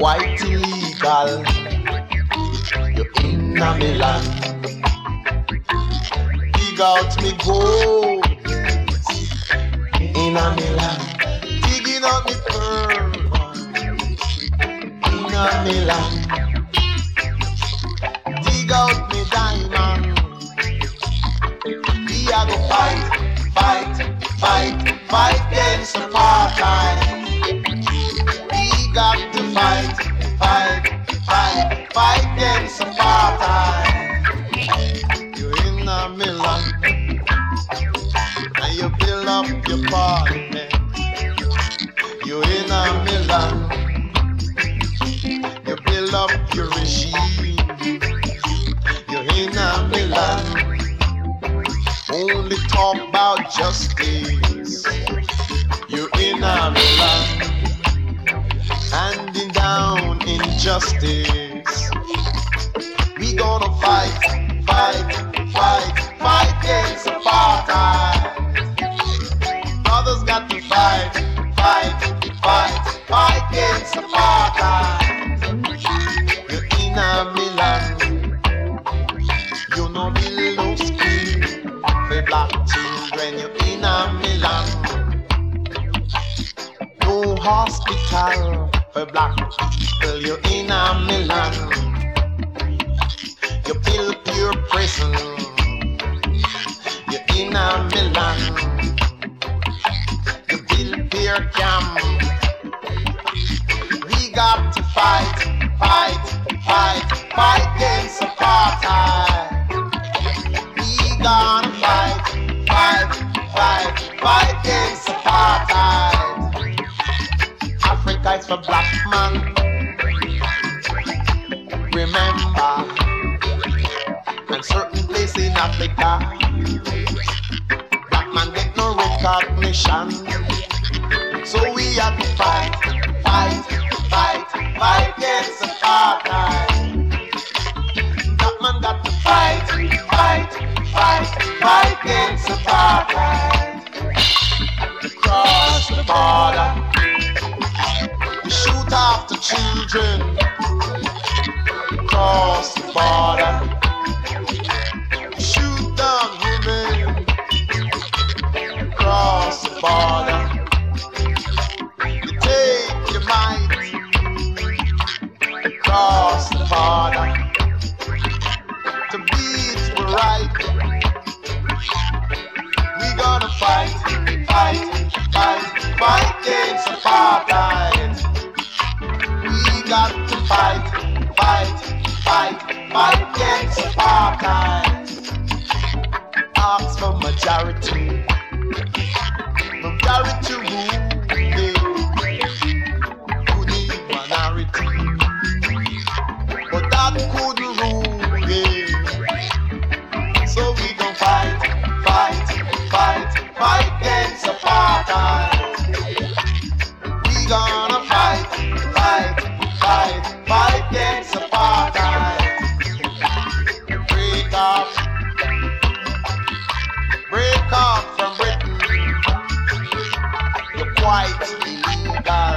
quite illegal. You're in a Milan. Dig out me gold in a Milan. Digging out me pearl in a Milan. Dig out me diamond. We are go fight, fight, fight, fight against apartheid. We got to fight, fight, fight, fight against apartheid. You're in a Milan, and you build up your parliament. You're in a Milan, you build up your regime. You're in a Milan, only talk about justice. You're in a Milan, handing down injustice. We gonna fight, fight, fight, fight against apartheid. Brothers got to fight, fight, fight, fight against apartheid. You're in a Milan, you know build no school for black children. You're in a Milan, no hospital for black people. You're in a Milan, you build pure prison. You're in a Milan, you build pure camp. We got to fight, fight, fight, fight against apartheid. We gonna fight, fight, fight, fight against apartheid. Africa is for black man. Remember, and certain place in Africa, black man get no recognition. So we have to fight, fight, fight, fight against apartheid. Black man got to fight, fight, fight, fight against apartheid. Cross the border, we shoot after children. Cross the border, shoot down women. Cross the border, you take your might. Cross the border, to beat we right. We gonna fight, fight, fight, fight against apartheid. We got to fight, fight, fight, fight against apartheid. Ask for majority, majority rule. You need minority, but that couldn't rule. So we gon' fight, fight, fight, fight against apartheid. We gonna fight, fight, fight, fight against apartheid. Break off from Britain. You're quite illegal.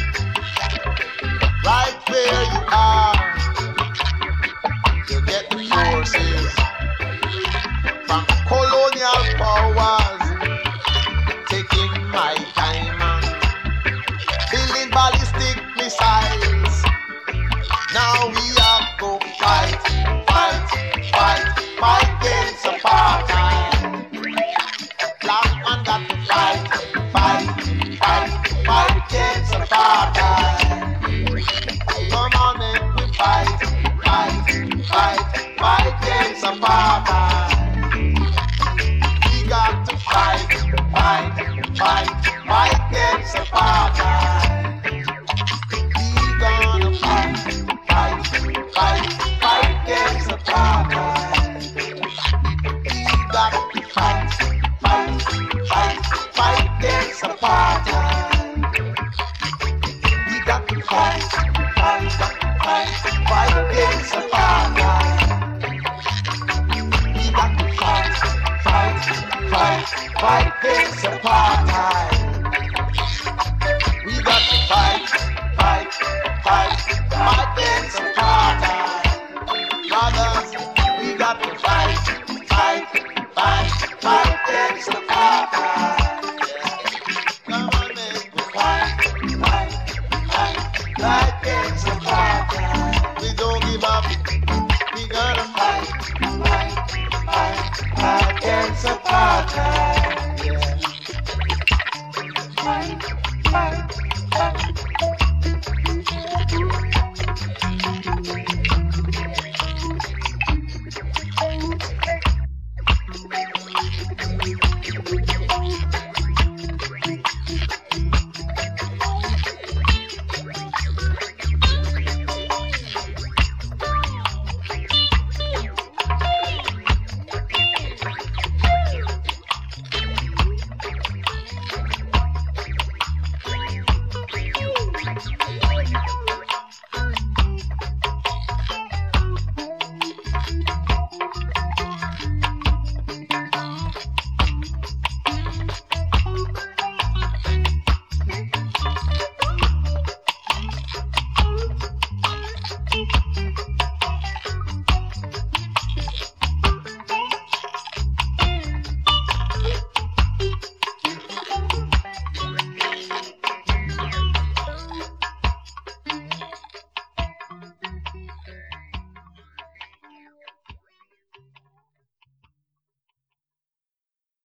Right where you are, you get the forces from colonial powers taking my diamond, building ballistic missiles. Now we have to fight, fight, fight, fight against apartheid. Black man got to fight, fight, fight, fight against apartheid. Come on and we fight, fight, fight, fight against apartheid. We got to fight, fight, fight, fight against apartheid. We gonna fight, fight, fight, fight against apartheid. We got to fight, fight, fight, fight against apartheid. We got to fight, fight, fight, fight against apartheid. We got to fight, fight, fight, fight against apartheid. We got to fight, fight, fight. Life gets apartheid. We don't give up. We gonna fight, fight, fight, fight against apartheid.